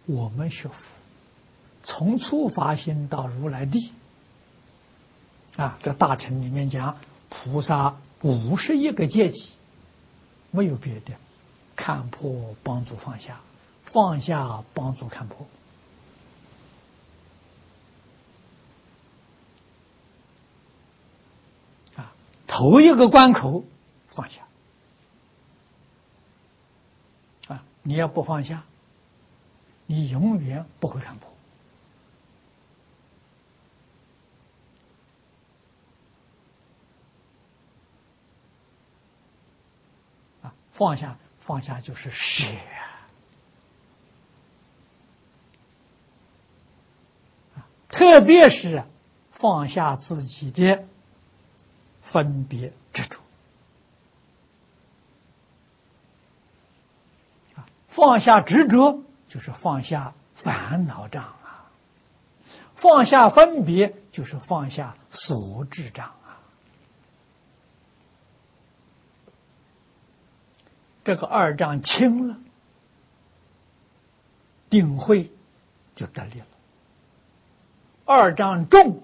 我们学佛，从初发心到如来地，这大乘里面讲，菩萨51个阶级，没有别的，看破帮助放下，放下帮助看破。头一个关口放下，你要不放下，你永远不会看破。放下就是舍特别是放下自己的分别执着，放下执着就是放下烦恼障放下分别就是放下所知障这个2障轻了，定慧就得力了；2障重，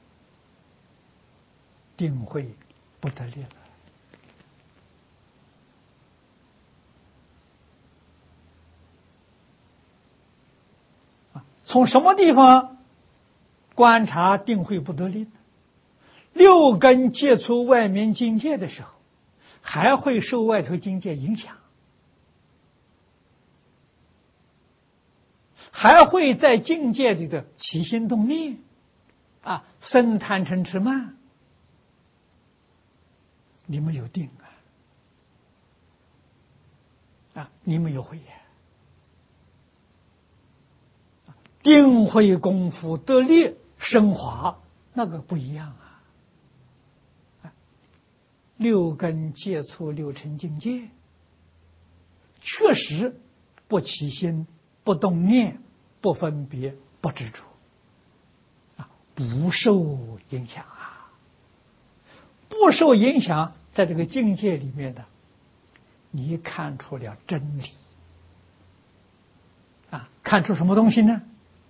定慧不得力了。从什么地方观察定慧不得力呢？6根接触外面境界的时候，还会受外头境界影响，还会在境界里的起心动念生贪嗔痴慢，你没有定你没有慧定慧功夫得力升华，那个不一样6根接触6尘境界，确实不起心，不动念，不分别，不执着不受影响不受影响，在这个境界里面的，你看出了真理看出什么东西呢？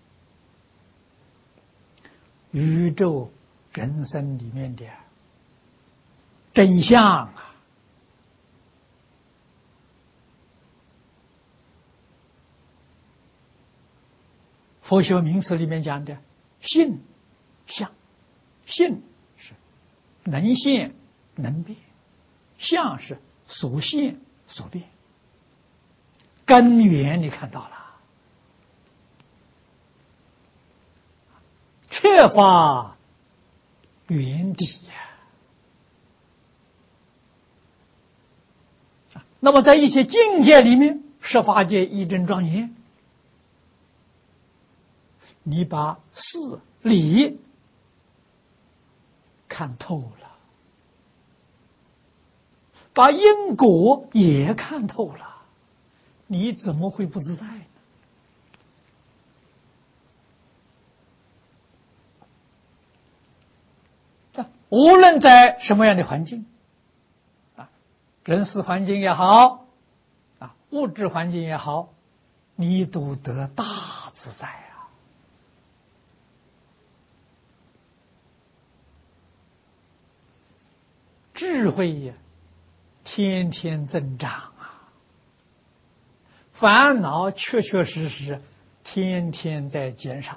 宇宙人生里面的真相佛学名词里面讲的性相，性是能现能变，相是所现所变，根源你看到了，彻法原底那么在一些境界里面，十法界一真庄严，你把事理看透了，把因果也看透了，你怎么会不自在呢？无论在什么样的环境人事环境也好物质环境也好，你都得大自在智慧天天增长烦恼确确实实天天在减少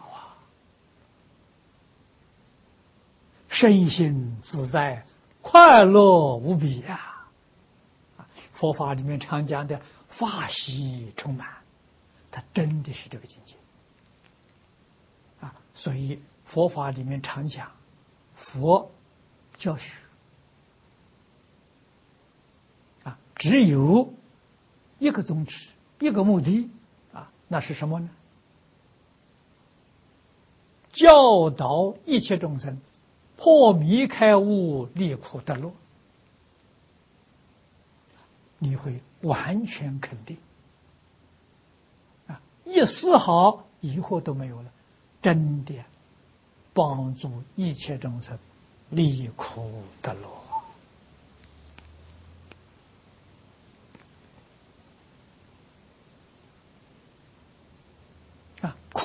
身心自在，快乐无比佛法里面常讲的法喜充满，它真的是这个境界所以佛法里面常讲佛教学只有一个宗旨，一个目的那是什么呢？教导一切众生破迷开悟，离苦得乐。你会完全肯定一丝毫疑惑都没有了，真的帮助一切众生离苦得乐。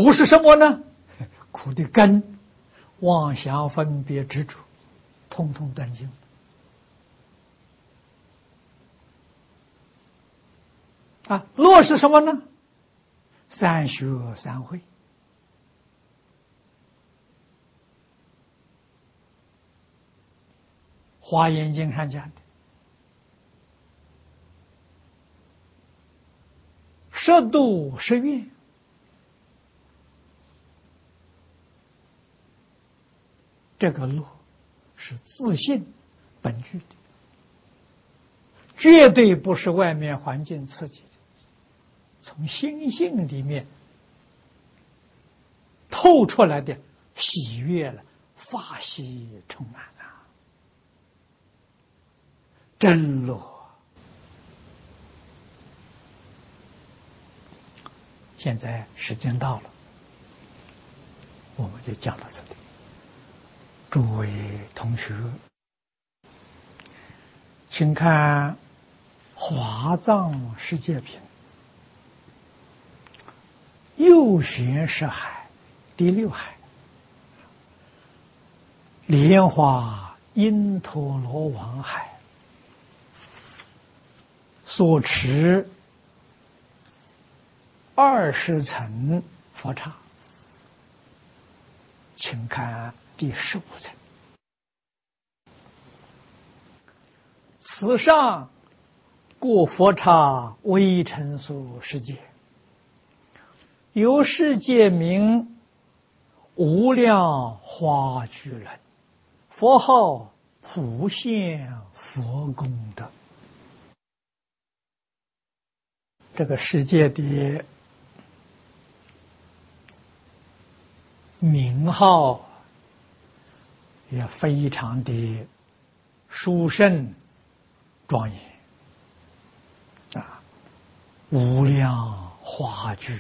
苦是什么呢？苦的根，妄想分别执着，通通断尽。乐是什么呢？三学三会。华严经上讲的，十度十愿，这个乐是自性本具的，绝对不是外面环境刺激的，从心性里面透出来的喜悦了，法喜充满啊，真乐。现在时间到了，我们就讲到这里。诸位同学，请看《华藏世界品》右旋识海第六海，莲花因陀罗王海所持20层佛刹，请看第15层。此上故佛刹微尘数世界，有世界名无量花聚人，佛号普现佛功德。这个世界的名号也非常的殊胜庄严啊，无量花聚。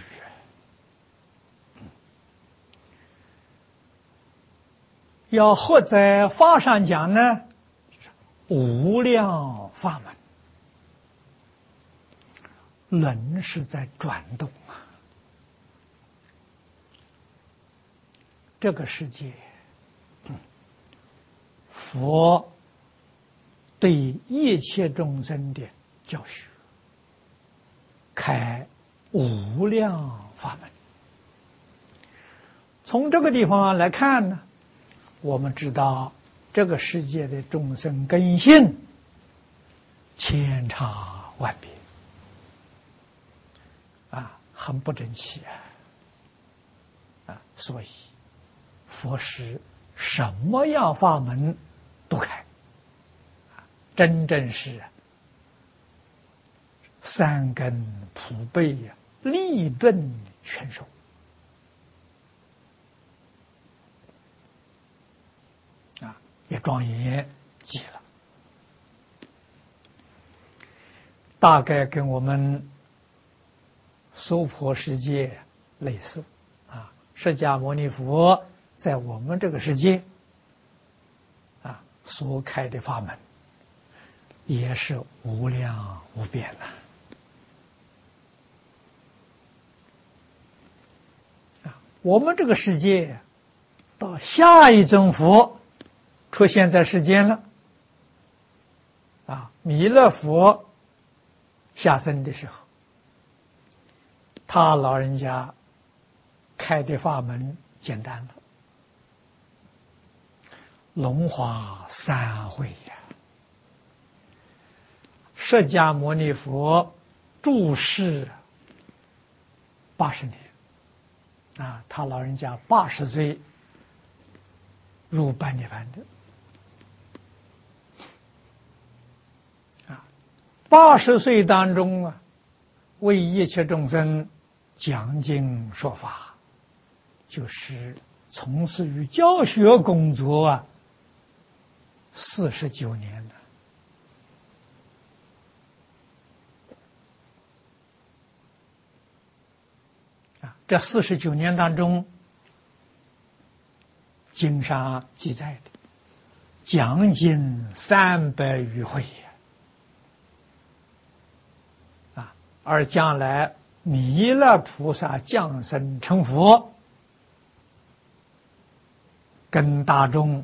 要或在法上讲呢，无量法门，轮是在转动啊。这个世界，佛对一切众生的教学，开无量法门。从这个地方来看呢，我们知道这个世界的众生根性千差万别啊，很不争气啊，所以佛是什么样法门都开，真正是三根普被呀，利钝全收啊，也庄严极了。大概跟我们娑婆世界类似啊，释迦牟尼佛在我们这个世界啊所开的法门也是无量无边啊。我们这个世界到下一尊佛出现在世间了啊，弥勒佛下生的时候，他老人家开的法门简单了，龙华三会呀。释迦牟尼佛住世80年啊，他老人家80岁入般涅槃的啊，80岁当中啊，为一切众生讲经说法，就是从事于教学工作啊，49年了。这49年当中，经上记载的讲经300余会而将来弥勒菩萨降生成佛，跟大众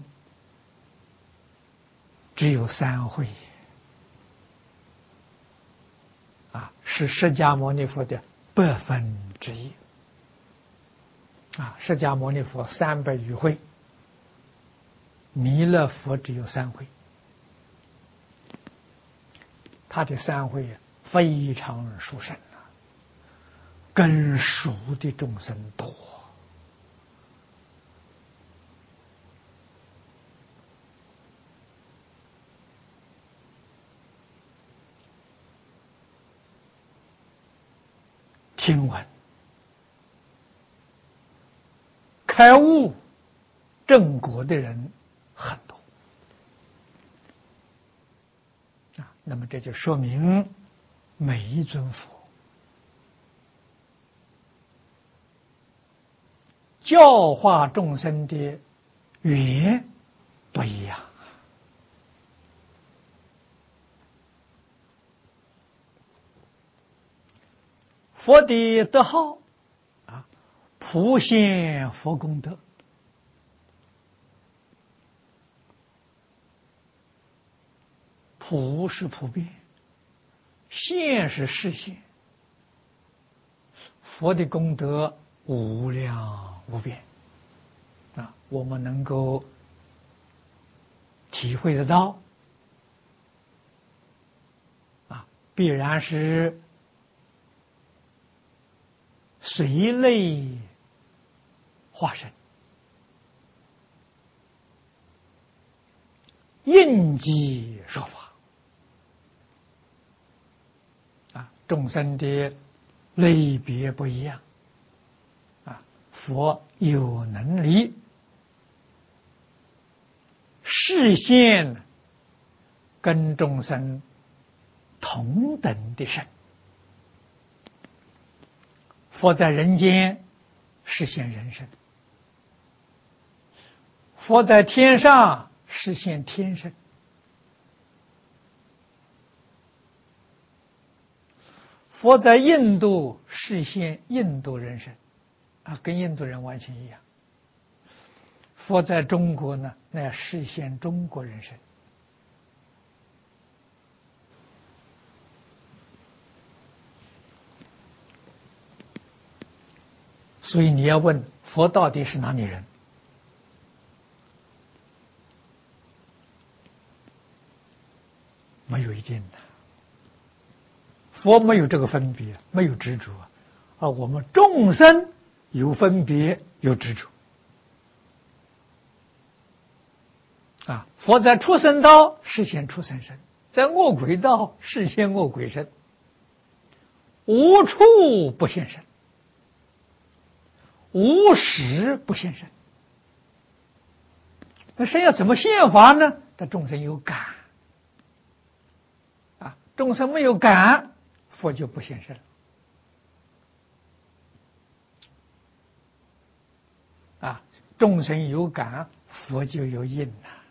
只有3回是释迦牟尼佛的1/8释迦牟尼佛300余回，弥勒佛只有3回，他的3回非常殊胜更熟的众生多。听闻开悟正果的人很多那么这就说明每一尊佛教化众生的缘不一样。佛的德号普显佛功德，普是普遍，现是示现，佛的功德无量无边我们能够体会得到必然是随类化身，应机说法众生的类别不一样佛有能力示现跟众生同等的身。佛在人间示现人身，佛在天上示现天身，佛在印度示现印度人身跟印度人完全一样。佛在中国呢，那要示现中国人身。所以你要问佛到底是哪里人？没有一定的，佛没有这个分别，没有执着我们众生有分别有执着佛在畜生道示现畜生身，在恶鬼道示现恶鬼身，无处不现身，无时不现身。那身要怎么现法呢？他众生有感众生没有感，佛就不现身众生有感，佛就有应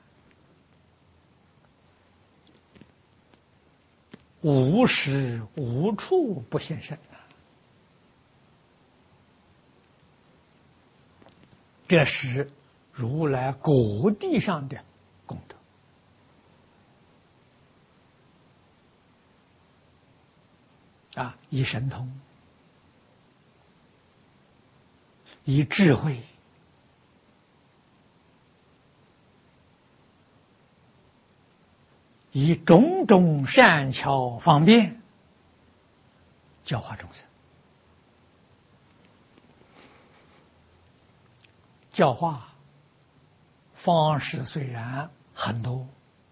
无时无处不现身这是如来果地上的功德以神通，以智慧，以种种善巧方便教化众生。教化方式虽然很多，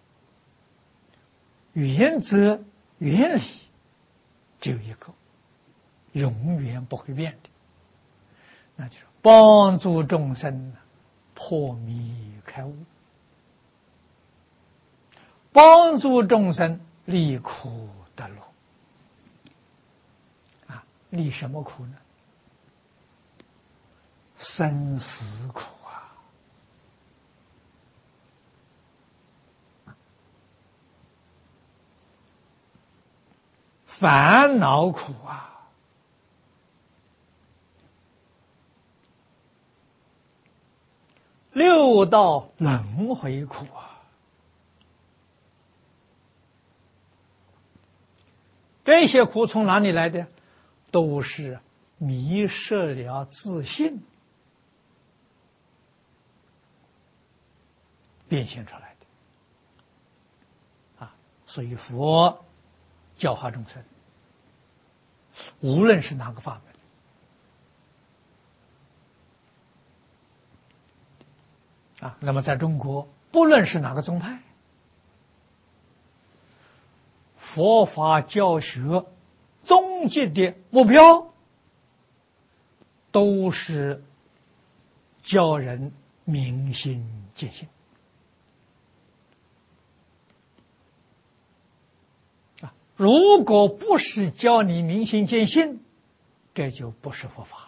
原则原理只有一个，永远不会变的，那就是帮助众生破迷开悟，帮助众生离苦得乐离什么苦呢？生死苦烦恼苦六道轮回苦啊！这些苦从哪里来的？都是迷失了自信变现出来的啊！所以佛教化众生，无论是哪个法门啊，那么在中国，不论是哪个宗派，佛法教学终极的目标，都是教人明心见性啊！如果不是教你明心见性，这就不是佛法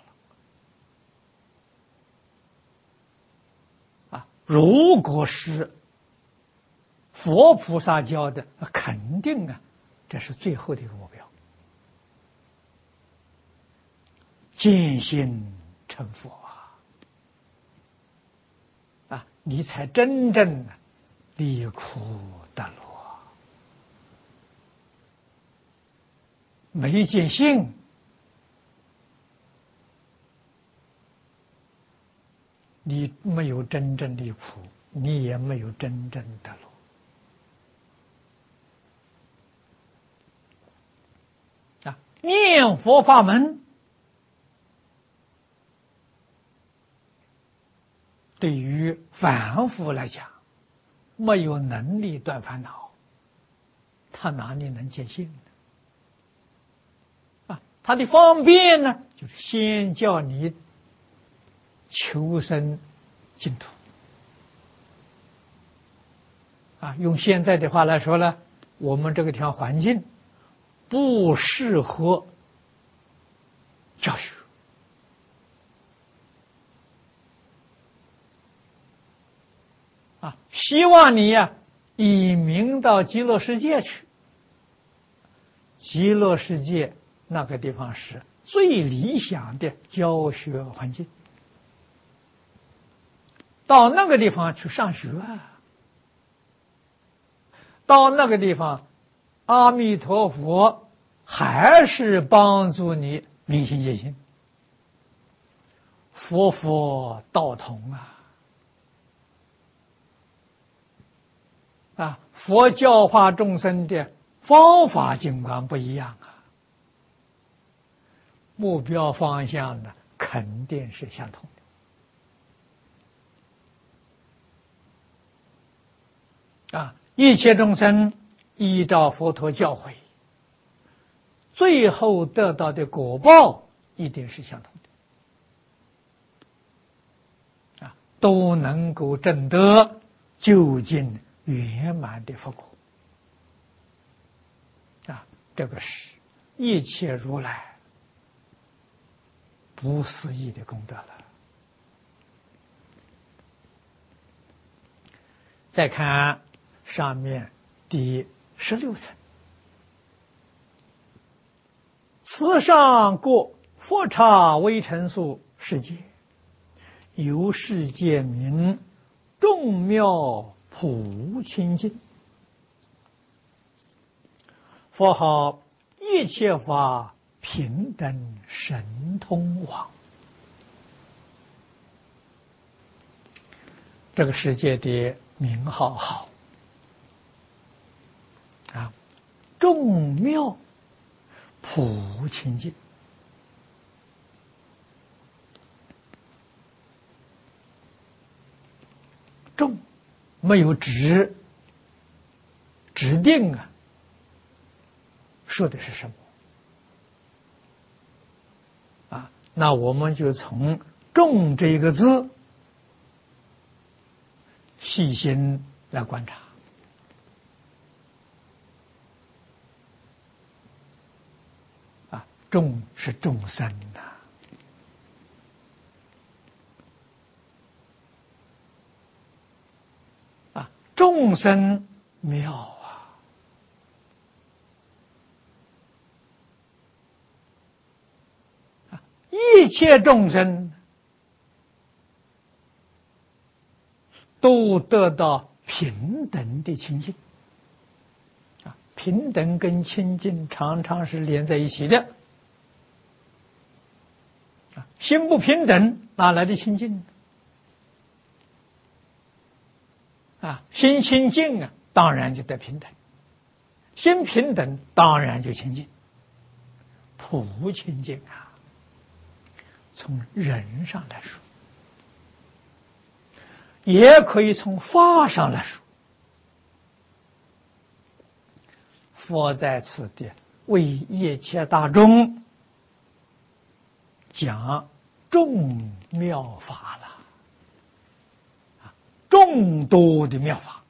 了啊！如果是佛菩萨教的，肯定啊，这是最后的一个目标。见性成佛啊！你才真正离苦得乐。没见性，你没有真正离苦，你也没有真正得乐啊！念佛法门对于凡夫来讲，没有能力断烦恼，他哪里能见性呢？啊，他的方便呢，就是先叫你求生净土。啊，用现在的话来说呢，我们这个地方环境不适合教学。啊，希望你呀，移民到极乐世界去。极乐世界那个地方是最理想的教学环境，到那个地方去上学啊，到那个地方，阿弥陀佛还是帮助你明心见性，佛佛道同啊！佛教化众生的方法尽管不一样啊，目标方向呢肯定是相同的啊！一切众生依照佛陀教诲，最后得到的果报一定是相同的啊，都能够证得究竟圆满的佛果啊！这个是一切如来不思议的功德了。再看上面第16层，此上过佛刹微尘数世界，由世界名众妙普清净，佛号一切法平等神通王。这个世界的名号好啊，众妙普清净。众没有指定啊，说的是什么啊？那我们就从众这个字细心来观察啊，众是众生呐啊，众生妙啊，一切众生都得到平等的清净。平等跟清净常常是连在一起的。心不平等，哪来的清净？心清净当然就得平等；心平等，当然就清净。普清净从人上来说，也可以从法上来说。佛在此地为一切大众讲众妙法了，众多的妙法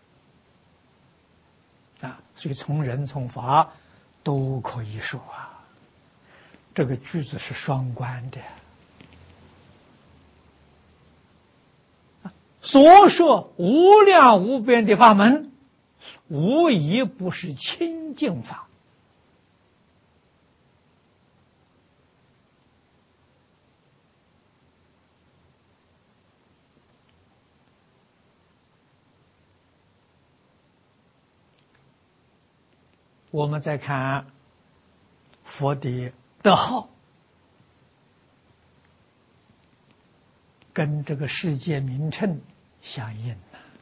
所以从人从法都可以说这个句子是双关的。所说无量无边的法门，无一不是清净法。我们再看佛的德号，跟这个世界名称相应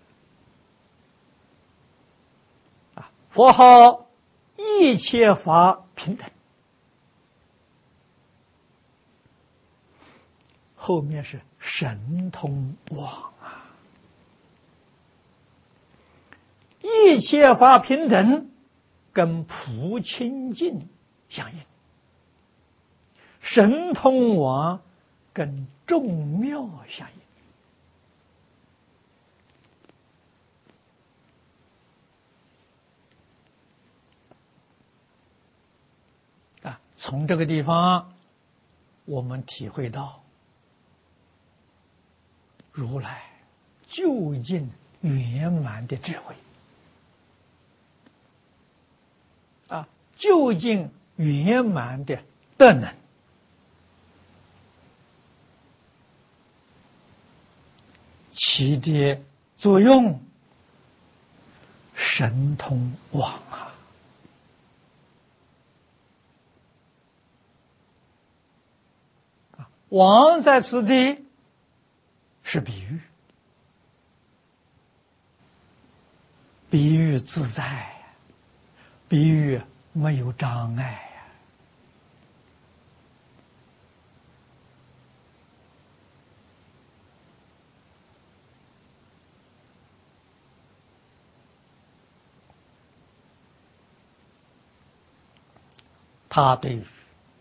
佛号一切法平等，后面是神通广一切法平等跟普清净相应，神通广跟众妙相应从这个地方我们体会到如来究竟圆满的智慧究竟圆满的德能，其的作用神通广广在此地是比喻，比喻自在，比喻没有障碍他对于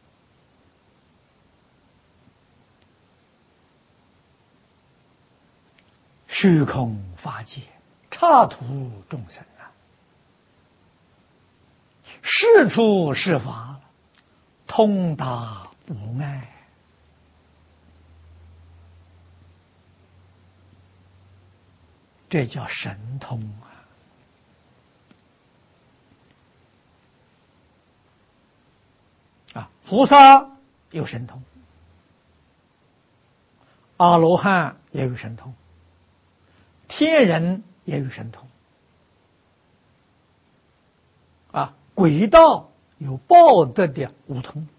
虚空法界刹土众生是处是法通达无碍，这叫神通菩萨有神通，阿罗汉也有神通，天人也有神通鬼道有报德的五通，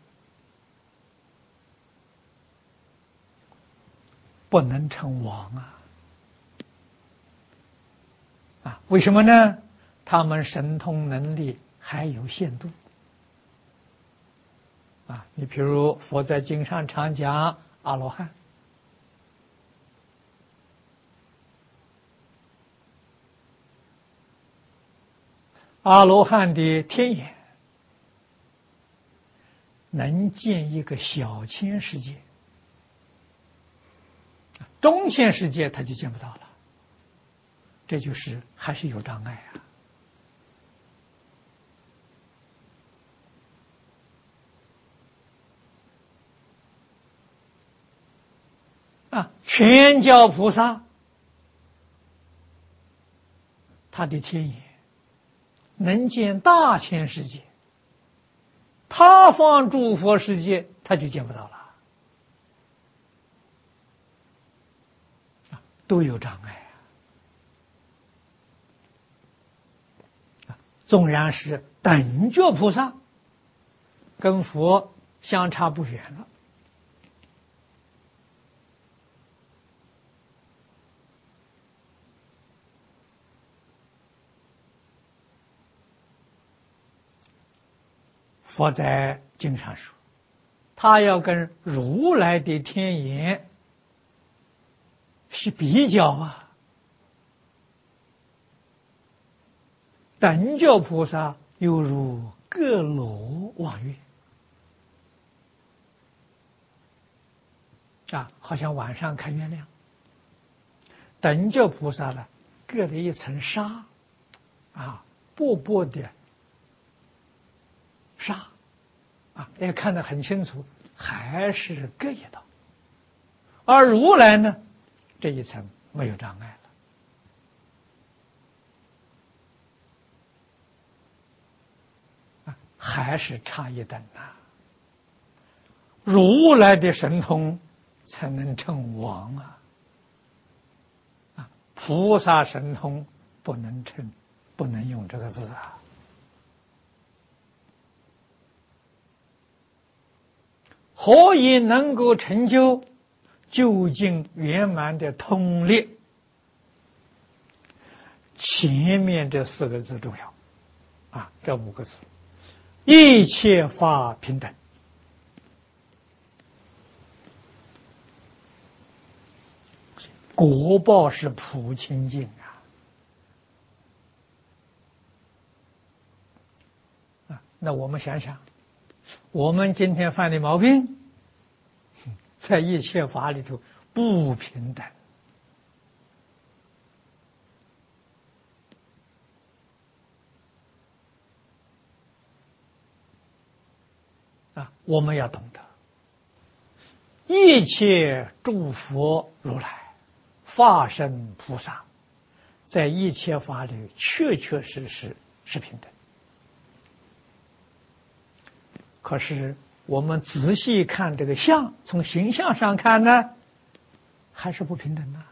不能称王为什么呢？他们神通能力还有限度你比如佛在经上常讲阿罗汉，阿罗汉的天眼能见一个小千世界，中千世界他就见不到了，这就是还是有障碍全教菩萨他的天眼能见大千世界，他方诸佛世界他就见不到了都有障碍纵然是等觉菩萨，跟佛相差不远了。佛在经上说，他要跟如来的天眼是比较啊。等觉菩萨犹如各罗望月啊，好像晚上看月亮。等觉菩萨呢，隔了一层纱啊，薄薄的纱啊，也看得很清楚，还是隔一道。而如来呢，这一层没有障碍了，还是差一等啊。如来的神通才能称王啊，菩萨神通不能称，不能用这个字啊。何以能够成就究竟圆满的通力？前面这4个字重要啊，这5个字，一切法平等。果报是普清净啊！那我们想想，我们今天犯的毛病，在一切法里头不平等啊！我们要懂得，一切诸佛如来、法身菩萨，在一切法里确确实实是平等。可是我们仔细看这个相，从形象上看呢，还是不平等的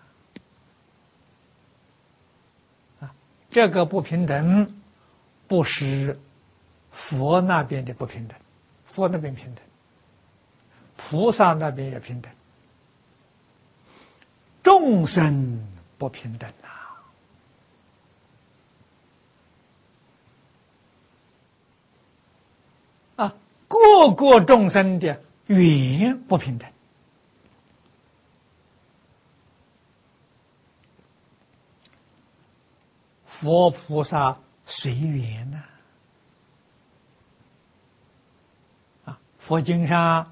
啊！这个不平等不是佛那边的不平等，佛那边平等，菩萨那边也平等，众生不平等啊！各个众生的缘不平等。佛菩萨随缘啊！佛经上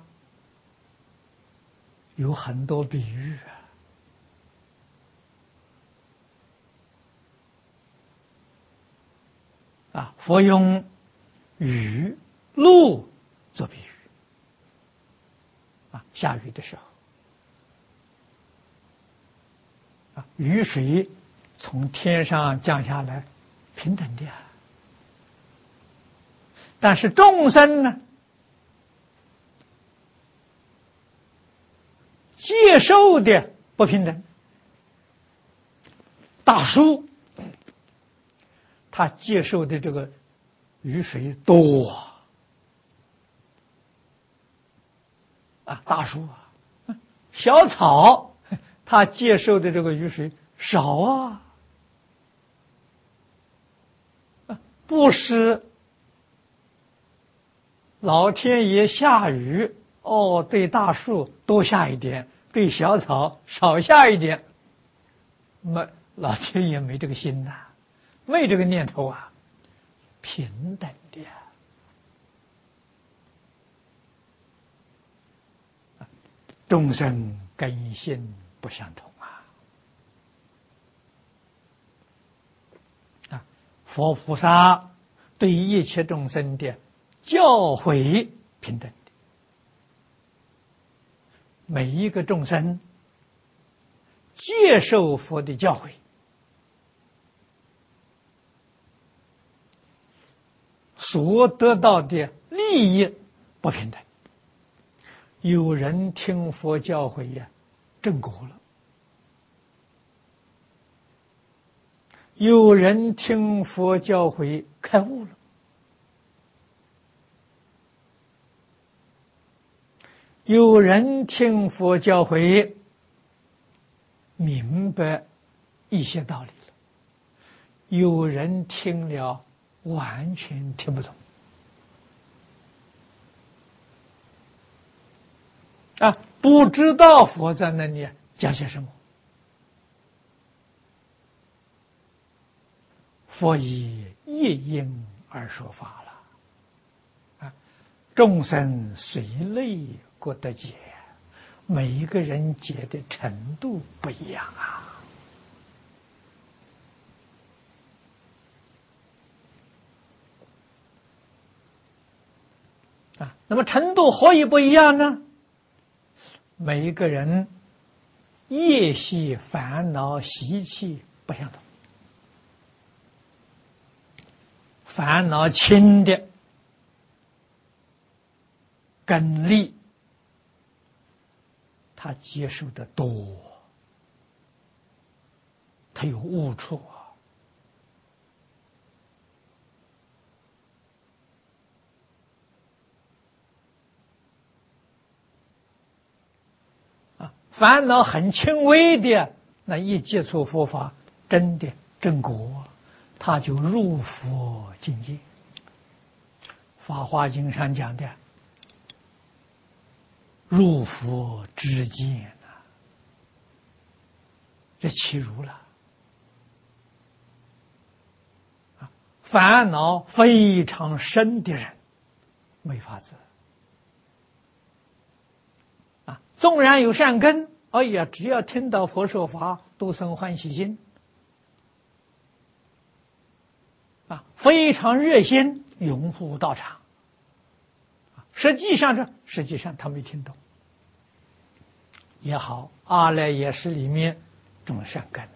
有很多比喻啊，佛用雨露做比喻啊，下雨的时候啊，雨水从天上降下来，平等的但是众生呢，接受的不平等。大树他接受的这个雨水多啊，大树啊，小草他接受的这个雨水少啊，不是老天爷下雨哦，对大树多下一点，对小草少下一点，老天爷没这个心呐，没这个念头啊，平等的众生根性不相同啊！佛菩萨对一切众生的教诲平等的，每一个众生接受佛的教诲，所得到的利益不平等。有人听佛教诲呀，正果了， 有人听佛教诲开悟了，有人听佛教诲明白一些道理了，有人听了完全听不懂。不知道佛在那里讲些什么。佛以一因而说法了，众生随类各得解，每一个人解的程度不一样那么程度何以不一样呢？每一个人业系烦恼习气不相同，烦恼轻的根力他接受的多，他有误处烦恼很轻微的，那一接触佛法，真的正果，他就入佛境界。法华经上讲的入佛之见这岂如了？烦恼非常深的人没法子纵然有善根，哎呀，只要听到佛说法，都生欢喜心非常热心拥护道场。实际上他没听懂也好，阿赖耶识里面种善根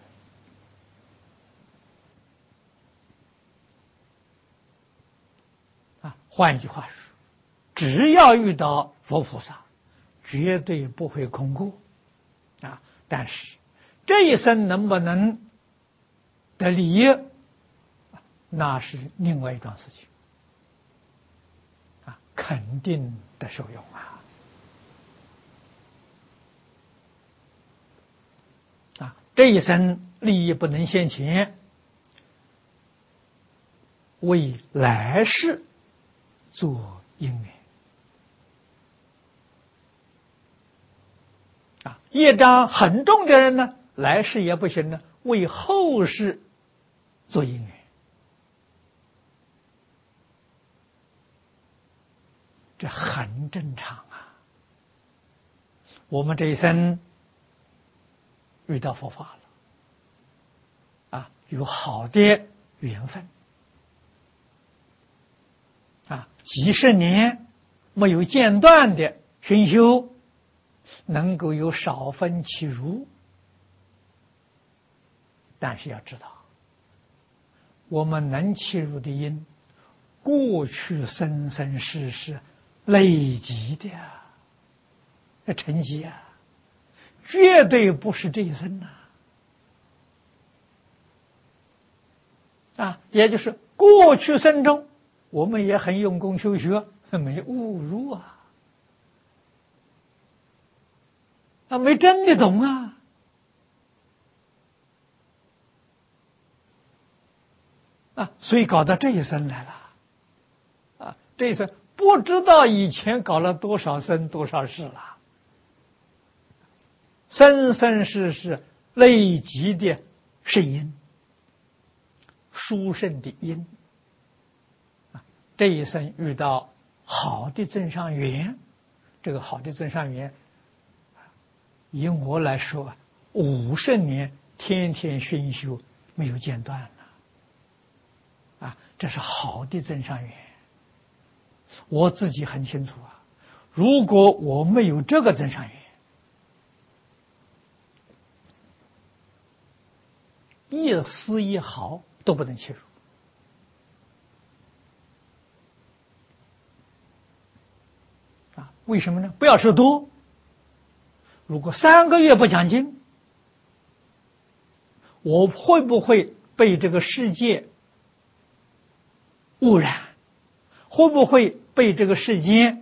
换句话说，只要遇到佛菩萨，绝对不会空过但是这一生能不能得利益，那是另外一桩事情肯定的受用这一生利益不能现前，为来世做因缘业障很重的人呢，来世也不行呢，为后世做因缘，这很正常我们这一生遇到佛法了有好的缘分几十年没有间断的熏修，能够有少分其如。但是要知道，我们能契入的因，过去生生世世累积的成绩绝对不是这一生也就是过去生中我们也很用功修学，没误入没真的懂所以搞到这一生来了这一生不知道以前搞了多少生多少世了，生生世世累积的圣因，殊胜的因这一生遇到好的增上缘，这个好的增上缘以我来说50年天天熏修没有间断这是好的增上缘。我自己很清楚如果我没有这个增上缘，一丝一毫都不能切入为什么呢？不要说多，如果3个月不讲经，我会不会被这个世界污染？会不会被这个世间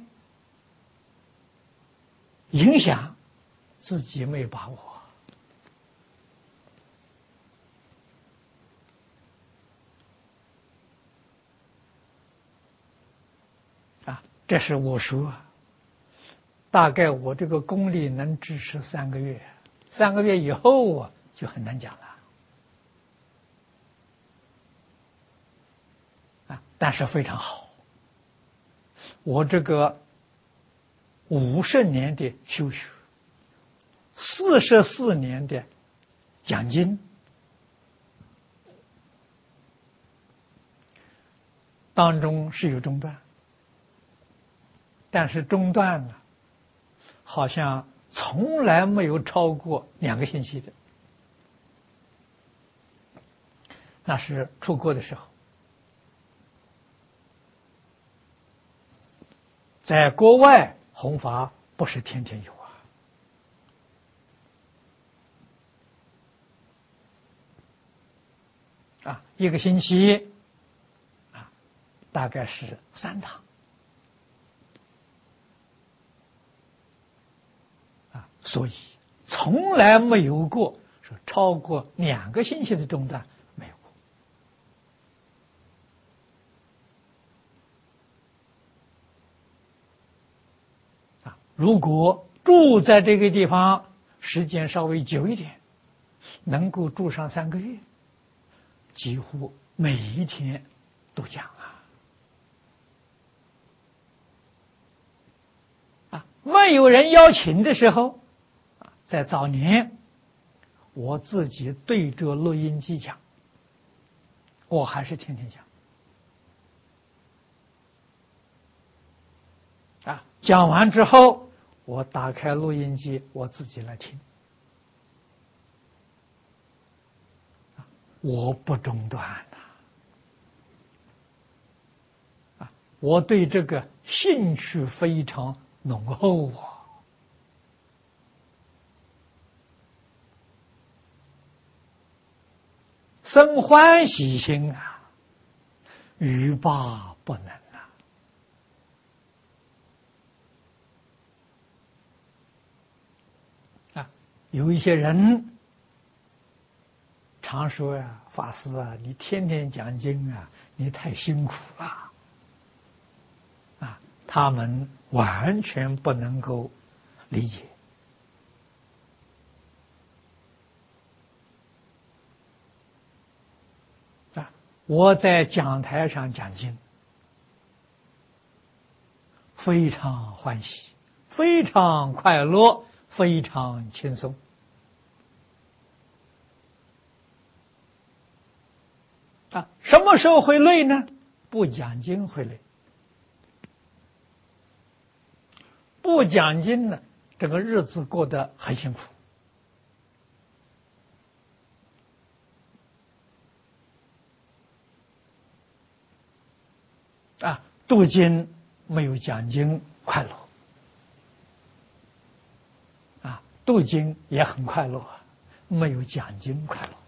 影响？自己没有把握啊！这是我说，大概我这个功力能支持3个月，3个月以后啊就很难讲了啊！但是非常好，我这个50年的修学，44年的讲经，当中是有中断，但是中断呢，好像从来没有超过2个星期的。那是出国的时候，在国外弘法不是天天有啊，1个星期啊，大概是3堂啊，所以从来没有过说超过2个星期的中断，没有过啊。如果住在这个地方时间稍微久一点，能够住上3个月，几乎每一天都讲啊，没有人邀请的时候，在早年我自己对着录音机讲，我还是天天讲啊。讲完之后，我打开录音机，我自己来听，我不中断啊，我对这个兴趣非常浓厚生欢喜心啊，欲罢不能啊！有一些人常说呀，法师啊，你天天讲经啊，你太辛苦了啊！他们完全不能够理解啊！我在讲台上讲经，非常欢喜，非常快乐，非常轻松啊！什么时候会累呢？不讲经会累，不讲经呢，这个日子过得很辛苦啊！读经没有讲经快乐啊，读经也很快乐，没有讲经快乐。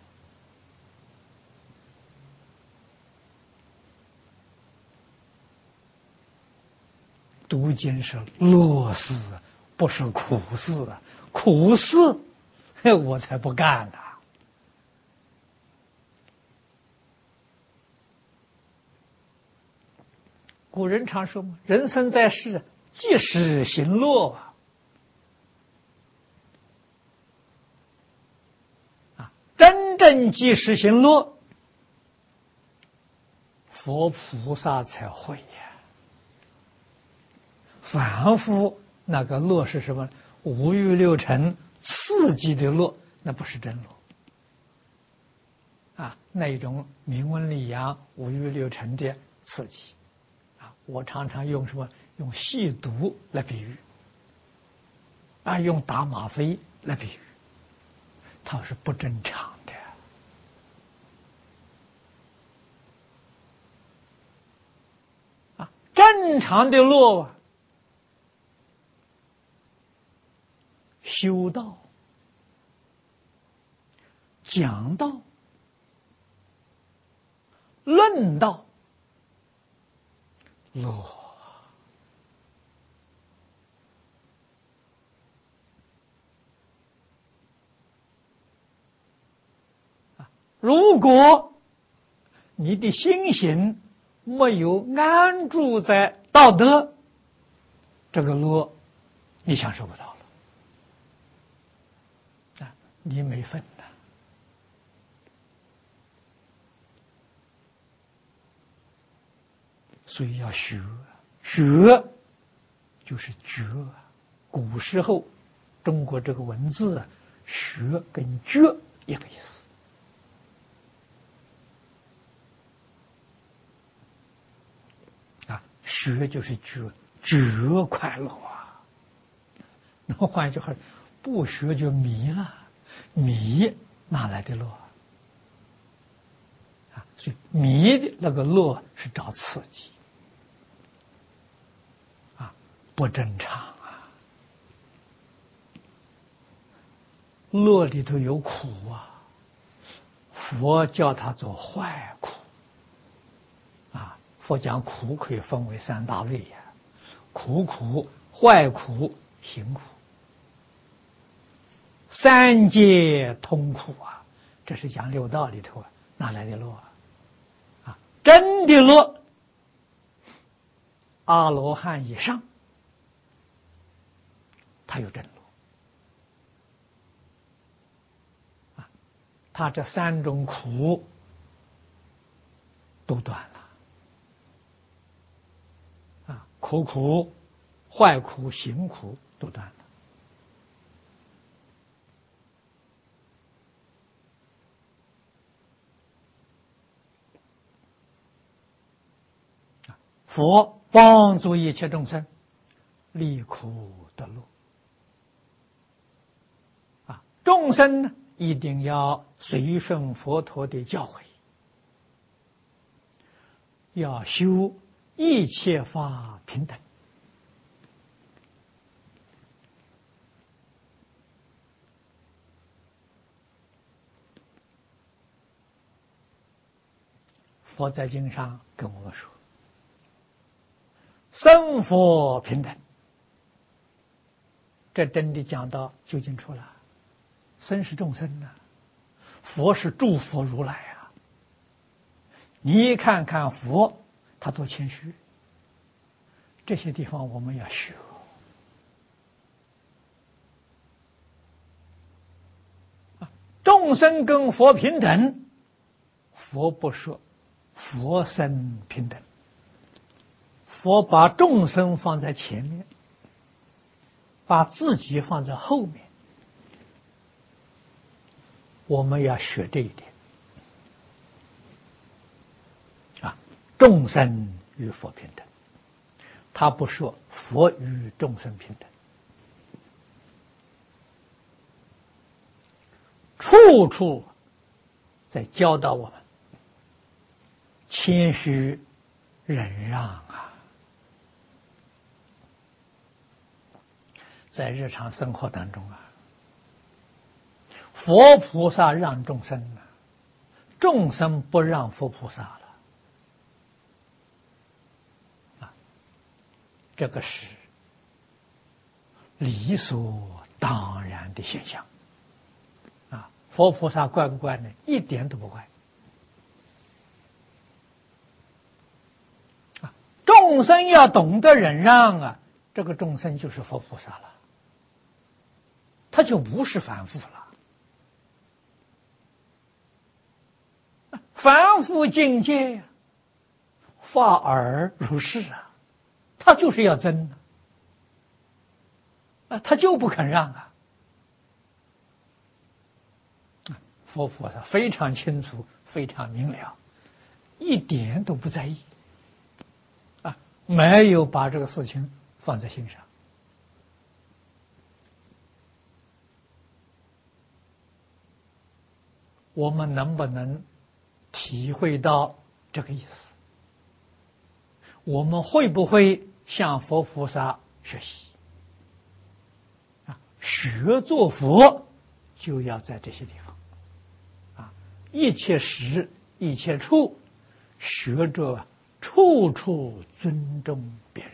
读经是乐事，不是苦事啊！苦事，我才不干呢。古人常说嘛，人生在世，及时行乐啊！真正及时行乐，佛菩萨才会呀。凡夫那个乐是什么？五欲六尘刺激的乐，那不是真乐啊！那一种名闻利养、五欲六尘的刺激啊！我常常用什么？用吸毒来比喻啊，用打吗啡来比喻，它是不正常的啊！正常的乐啊，修道、讲道论道乐。如果你的心行没有安住在道德，这个乐你享受不到了啊，你没份的。所以要学，学就是觉。古时候中国这个文字啊，学跟觉一个意思。学就是觉快乐啊。那么换句话，不学就迷了，迷哪来的乐啊？所以迷的那个乐是找刺激啊，不正常啊。乐里头有苦啊，佛叫它做坏苦啊。佛讲苦可以分为三大类呀，苦苦、坏苦、行苦，三界通苦啊。这是讲六道里头啊，哪来的乐啊？真的乐，阿罗汉以上，他有真乐啊，他这三种苦都断了。苦苦、坏苦、行苦都断了。佛帮助一切众生离苦得乐啊！众生呢，一定要随顺佛陀的教诲，要修一切法平等。佛在经上跟我们说，生佛平等，这真的讲到究竟出来，生是众生啊，佛是诸佛如来啊。你看看佛，他多谦虚，这些地方我们要学啊。众生跟佛平等，佛不说，佛生平等。佛把众生放在前面，把自己放在后面。我们要学这一点啊！众生与佛平等，他不说佛与众生平等，处处在教导我们谦虚忍让啊。在日常生活当中啊，佛菩萨让众生啊，众生不让佛菩萨了啊，这个是理所当然的现象啊。佛菩萨怪不怪呢？一点都不怪啊。众生要懂得忍让啊，这个众生就是佛菩萨了，他就不是凡夫了。凡夫境界法尔如是啊，他就是要争啊，他就不肯让啊。佛菩萨非常清楚，非常明了，一点都不在意啊，没有把这个事情放在心上。我们能不能体会到这个意思？我们会不会向佛菩萨学习啊？学做佛就要在这些地方啊，一切时一切处学者处处尊重别人。